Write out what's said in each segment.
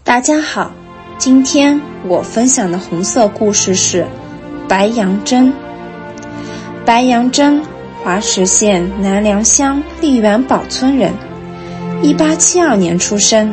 大家好，今天我分享的红色故事是白杨珍。白杨珍，华石县南梁乡荔园堡村人，1872年出生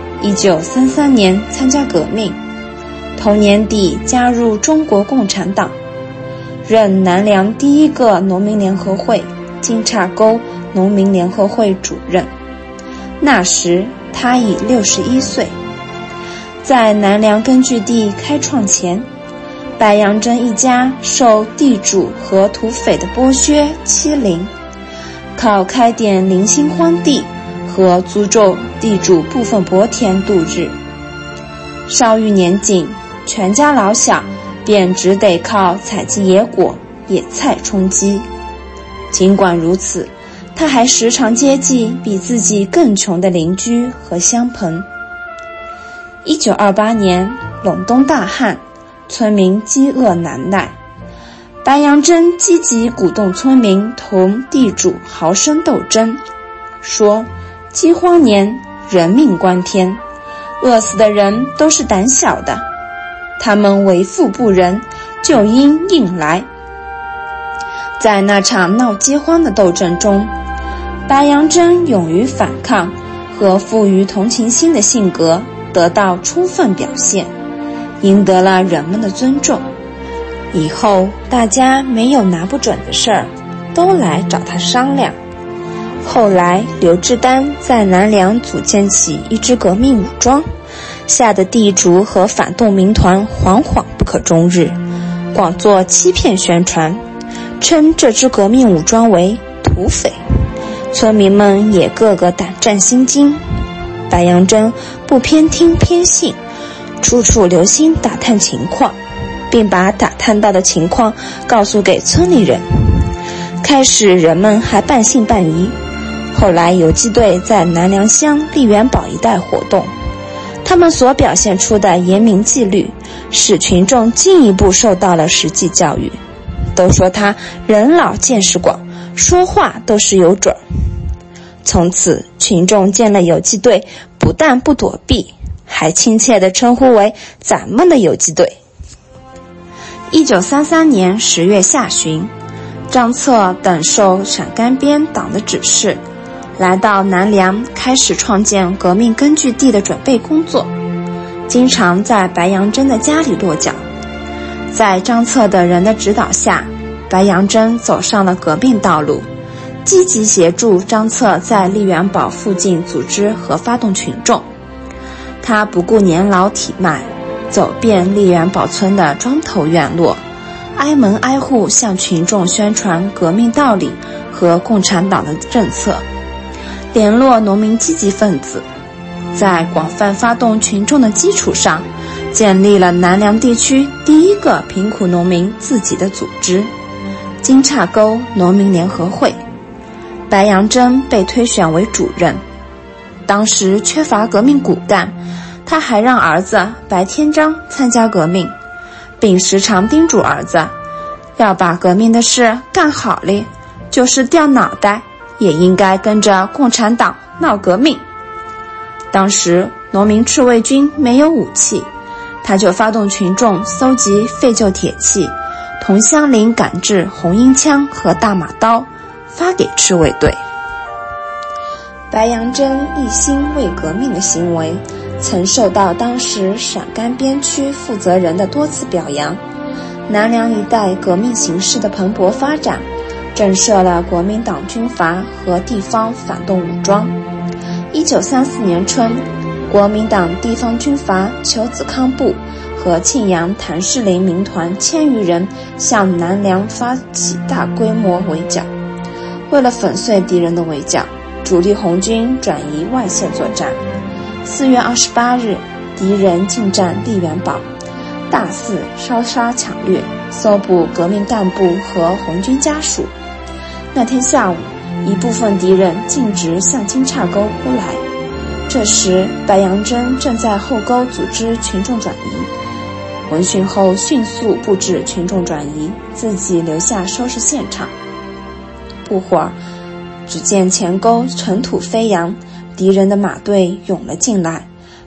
，1933年参加革命，同年底加入中国共产党，任南梁第一个农民联合会金岔沟农民联合会主任。那时他已61岁。在南梁根据地开创前，白杨珍一家受地主和土匪的剥削欺凌，靠开点零星荒地和租种地主部分薄田度日。稍遇年景，全家老小便只得靠采集野果、野菜充饥。尽管如此，他还时常接济比自己更穷的邻居和乡朋。1928年陇东大旱，村民饥饿难耐，白杨珍积极鼓动村民同地主豪生斗争，说饥荒年人命关天，饿死的人都是胆小的，他们为富不仁，就应硬来。在那场闹饥荒的斗争中，白杨珍勇于反抗和富于同情心的性格得到充分表现，赢得了人们的尊重。以后大家没有拿不准的事儿，都来找他商量。后来刘志丹在南梁组建起一支革命武装，吓得地主和反动民团惶惶不可终日，广做欺骗宣传，称这支革命武装为土匪。村民们也个个胆战心惊。白杨珍不偏听偏信，处处留心打探情况，并把打探到的情况告诉给村里人。开始人们还半信半疑，后来游击队在南梁乡荔园堡一带活动，他们所表现出的严明纪律，使群众进一步受到了实际教育。都说他人老见识广，说话都是有准儿。从此群众见了游击队，不但不躲避，还亲切地称呼为咱们的游击队。1933年10月下旬，张策等受陕甘边党的指示，来到南梁，开始创建革命根据地的准备工作，经常在白杨珍的家里落脚。在张策等人的指导下，白杨珍走上了革命道路，积极协助张策在荔园堡附近组织和发动群众。他不顾年老体迈，走遍荔园堡村的庄头院落，挨门挨户向群众宣传革命道理和共产党的政策，联络农民积极分子，在广泛发动群众的基础上，建立了南梁地区第一个贫苦农民自己的组织——金岔沟农民联合会。白杨珍被推选为主任。当时缺乏革命骨干，他还让儿子白天章参加革命，并时常叮嘱儿子要把革命的事干好了，就是掉脑袋也应该跟着共产党闹革命。当时农民赤卫军没有武器，他就发动群众搜集废旧铁器，同乡邻赶制红缨枪和大马刀，发给赤卫队。白杨珍一心为革命的行为，曾受到当时陕甘边区负责人的多次表扬。南梁一带革命形势的蓬勃发展，震慑了国民党军阀和地方反动武装。1934年春，国民党地方军阀裘子康部和庆阳谭士林民团1000余人向南梁发起大规模围剿。为了粉碎敌人的围剿，主力红军转移外线作战。4月28日，敌人进占荔园堡，大肆烧杀抢掠，搜捕革命干部和红军家属。那天下午，一部分敌人径直向金岔沟扑来。这时白杨珍正在后沟组织群众转移，闻讯后迅速布置群众转移，自己留下收拾现场。不会儿，只见前沟尘土飞扬，敌人的马队涌了进来，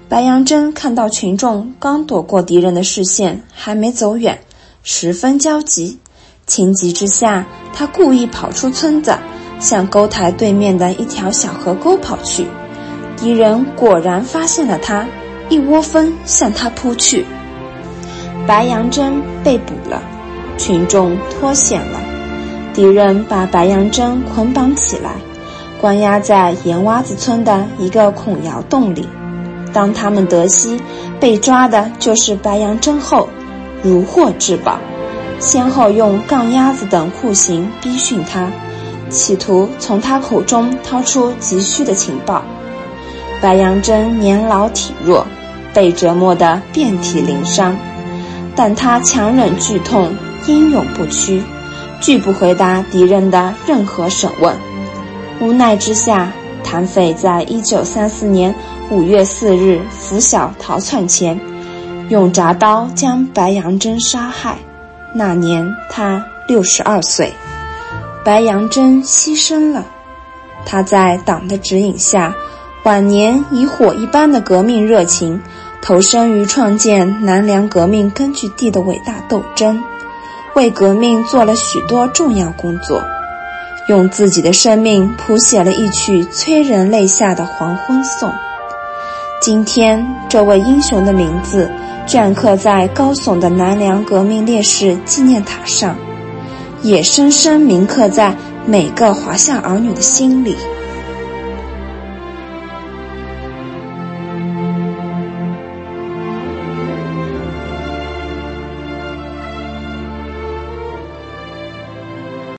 白杨真看到群众刚躲过敌人的视线，还没走远，十分焦急。情急之下，他故意跑出村子，向沟台对面的一条小河沟跑去。敌人果然发现了他，一窝蜂向他扑去。白杨真被捕了，群众脱险了。敌人把白杨真捆绑起来，关押在盐洼子村的一个孔窑洞里。当他们得悉被抓的就是白杨真后，如获至宝，先后用杠鸭子等酷刑逼训他，企图从他口中掏出急需的情报。白杨真年老体弱，被折磨得遍体鳞伤，但他强忍剧痛，英勇不屈，拒不回答敌人的任何审问。无奈之下，谭匪在1934年5月4日拂晓逃窜前，用铡刀将白杨真杀害。那年他62岁。白杨真牺牲了，他在党的指引下，晚年以火一般的革命热情，投身于创建南梁革命根据地的伟大斗争，为革命做了许多重要工作，用自己的生命谱写了一曲催人泪下的黄昏颂。今天，这位英雄的名字镌刻在高耸的南梁革命烈士纪念塔上，也深深铭刻在每个华夏儿女的心里。